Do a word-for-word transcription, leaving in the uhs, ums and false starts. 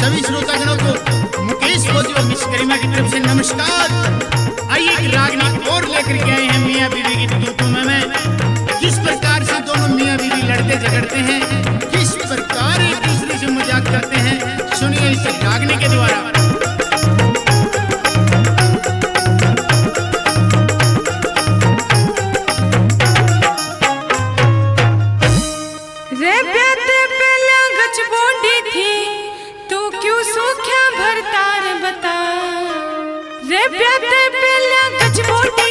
सभी श्रोतागणों को मुकेश फौजी और मिस करीमा की तरफ से नमस्कार। आइए एक रागनी और लेकर के आए हैं मियाँ बीवी की तूतू में मैं। किस प्रकार से दोनों मियाँ बीवी लड़ते झगड़ते हैं, किस प्रकार एक दूसरे से मजाक करते हैं, सुनिए इस रागनी के द्वारा। रे प्याते पहले गच बोटी